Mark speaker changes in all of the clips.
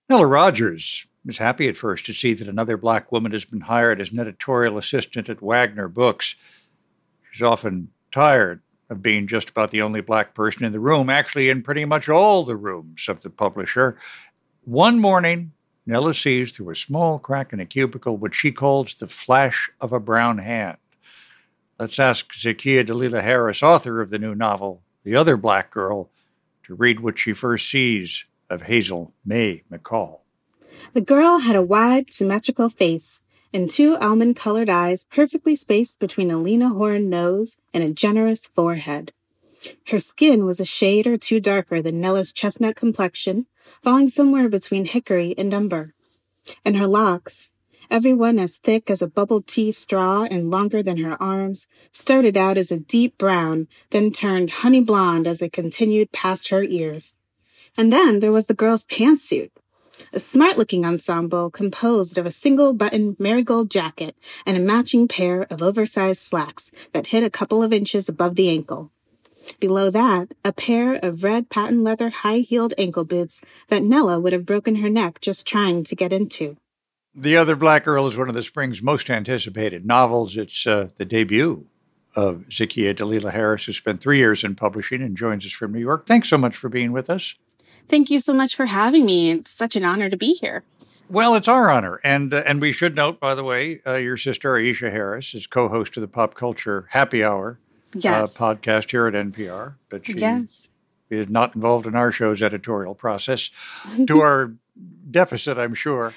Speaker 1: Nella Rogers is happy at first to see that another black woman has been hired as an editorial assistant at Wagner Books. She's often tired of being just about the only black person in the room, actually in pretty much all the rooms of the publisher. One morning, Nella sees through a small crack in a cubicle what she calls the flash of a brown hand. Let's ask Zakiya Dalila Harris, author of the new novel, The Other Black Girl, to read what she first sees of Hazel May McCall.
Speaker 2: The girl had a wide, symmetrical face and two almond-colored eyes perfectly spaced between a Lena Horne nose and a generous forehead. Her skin was a shade or two darker than Nella's chestnut complexion, falling somewhere between hickory and umber. And her locks, every one as thick as a bubble tea straw and longer than her arms, started out as a deep brown, then turned honey blonde as they continued past her ears. And then there was the girl's pantsuit, a smart-looking ensemble composed of a single-button marigold jacket and a matching pair of oversized slacks that hit a couple of inches above the ankle. Below that, a pair of red patent leather high-heeled ankle boots that Nella would have broken her neck just trying to get into.
Speaker 1: The Other Black Girl is one of the spring's most anticipated novels. It's the debut of Zakiya Dalila Harris, who spent 3 years in publishing and joins us from New York. Thanks so much for being with us.
Speaker 2: Thank you so much for having me. It's such an honor to be here.
Speaker 1: Well, it's our honor. And we should note, by the way, your sister Aisha Harris is co-host of the Pop Culture Happy Hour podcast here at NPR. But she is not involved in our show's editorial process, to our deficit, I'm sure.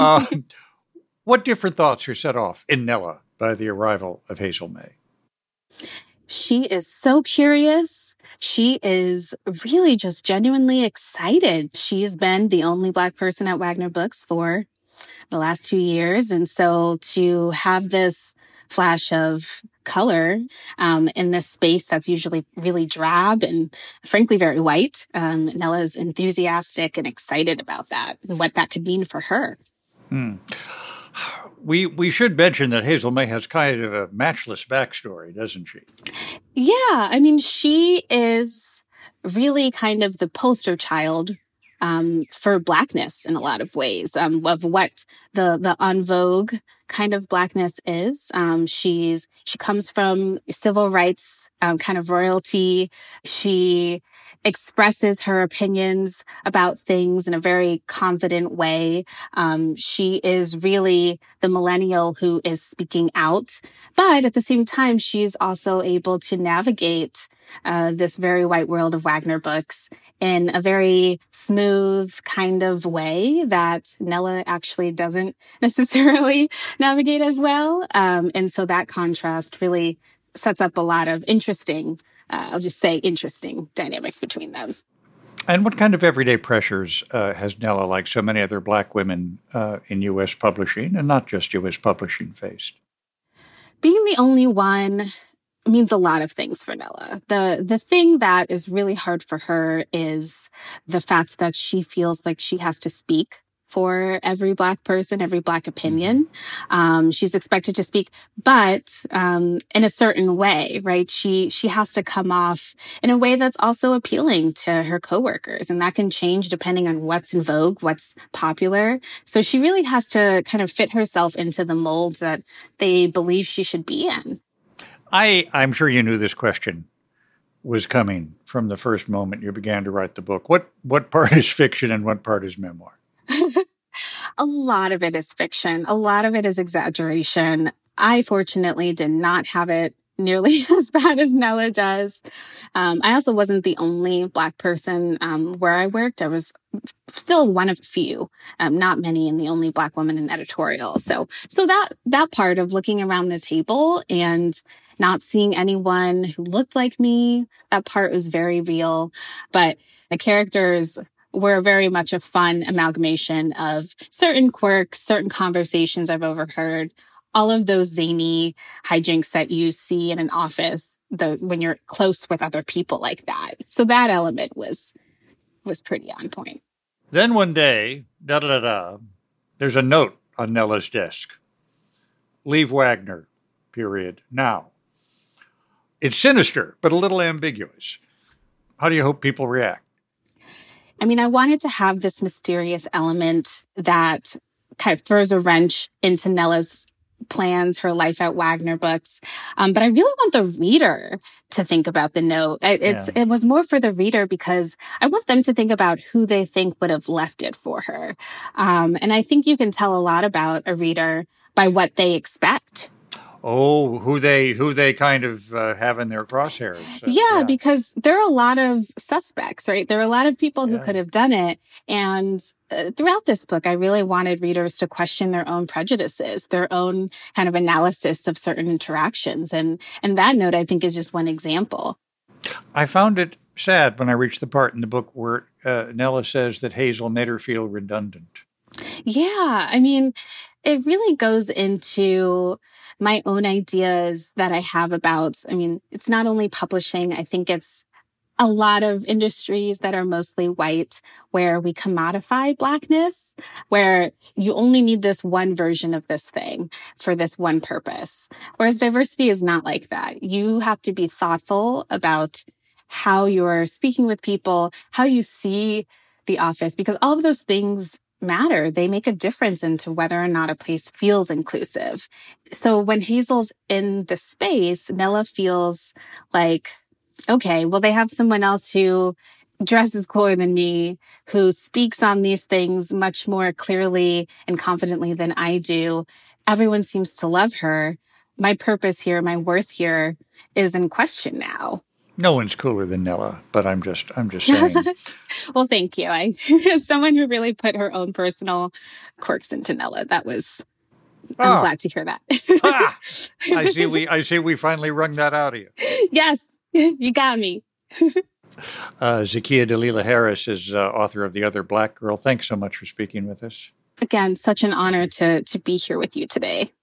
Speaker 1: What different thoughts are set off in Nella by the arrival of Hazel May?
Speaker 2: She is so curious. She is really just genuinely excited. She's been the only Black person at Wagner Books for the last 2 years. And so to have this flash of color in this space that's usually really drab and frankly very white, Nella's enthusiastic and excited about that and what that could mean for her.
Speaker 1: We should mention that Hazel May has kind of a matchless backstory, doesn't she?
Speaker 2: Yeah, I mean, she is really kind of the poster child for Blackness in a lot of ways, of what the en vogue kind of Blackness is. She comes from civil rights kind of royalty. She expresses her opinions about things in a very confident way. She is really the millennial who is speaking out, but at the same time, she's also able to navigate this very white world of Wagner Books in a very smooth kind of way that Nella actually doesn't necessarily navigate as well. And so that contrast really sets up a lot of interesting dynamics between them.
Speaker 1: And what kind of everyday pressures has Nella, like so many other Black women in U.S. publishing, and not just U.S. publishing, faced?
Speaker 2: Being the only one means a lot of things for Nella. The thing that is really hard for her is the fact that she feels like she has to speak for every Black person, every Black opinion. She's expected to speak, but in a certain way, right? She has to come off in a way that's also appealing to her coworkers, and that can change depending on what's in vogue, what's popular. So she really has to kind of fit herself into the mold that they believe she should be in.
Speaker 1: I'm sure you knew this question was coming from the first moment you began to write the book. What part is fiction and what part is memoir?
Speaker 2: A lot of it is fiction. A lot of it is exaggeration. I fortunately did not have it nearly as bad as Nella does. I also wasn't the only Black person where I worked. I was still one of a few, not many, and the only Black woman in editorial. So that part of looking around the table and not seeing anyone who looked like me, that part was very real. But the characters were very much a fun amalgamation of certain quirks, certain conversations I've overheard, all of those zany hijinks that you see in an office when you're close with other people like that. So that element was pretty on point.
Speaker 1: Then one day, there's a note on Nella's desk. Leave Wagner, period, now. It's sinister, but a little ambiguous. How do you hope people react?
Speaker 2: I mean, I wanted to have this mysterious element that kind of throws a wrench into Nella's plans, her life at Wagner Books. But I really want the reader to think about the note. It was more for the reader because I want them to think about who they think would have left it for her. And I think you can tell a lot about a reader by what they expect.
Speaker 1: Oh, who they kind of have in their crosshairs.
Speaker 2: Yeah, because there are a lot of suspects, right? There are a lot of people who could have done it. And throughout this book, I really wanted readers to question their own prejudices, their own kind of analysis of certain interactions. And that note, I think, is just one example.
Speaker 1: I found it sad when I reached the part in the book where Nella says that Hazel made her feel redundant.
Speaker 2: Yeah, I mean, it really goes into my own ideas that I have about, I mean, it's not only publishing, I think it's a lot of industries that are mostly white where we commodify Blackness, where you only need this one version of this thing for this one purpose. Whereas diversity is not like that. You have to be thoughtful about how you're speaking with people, how you see the office, because all of those things matter. They make a difference into whether or not a place feels inclusive. So when Hazel's in the space, Nella feels like, okay, well, they have someone else who dresses cooler than me, who speaks on these things much more clearly and confidently than I do. Everyone seems to love her. My purpose here, my worth here is in question now.
Speaker 1: No one's cooler than Nella, but I'm just saying.
Speaker 2: Well, thank you. As someone who really put her own personal quirks into Nella, I'm glad to hear that.
Speaker 1: I see we finally wrung that out of you.
Speaker 2: Yes, you got me.
Speaker 1: Zakiya Dalila Harris is author of The Other Black Girl. Thanks so much for speaking with us.
Speaker 2: Again, such an honor to be here with you today.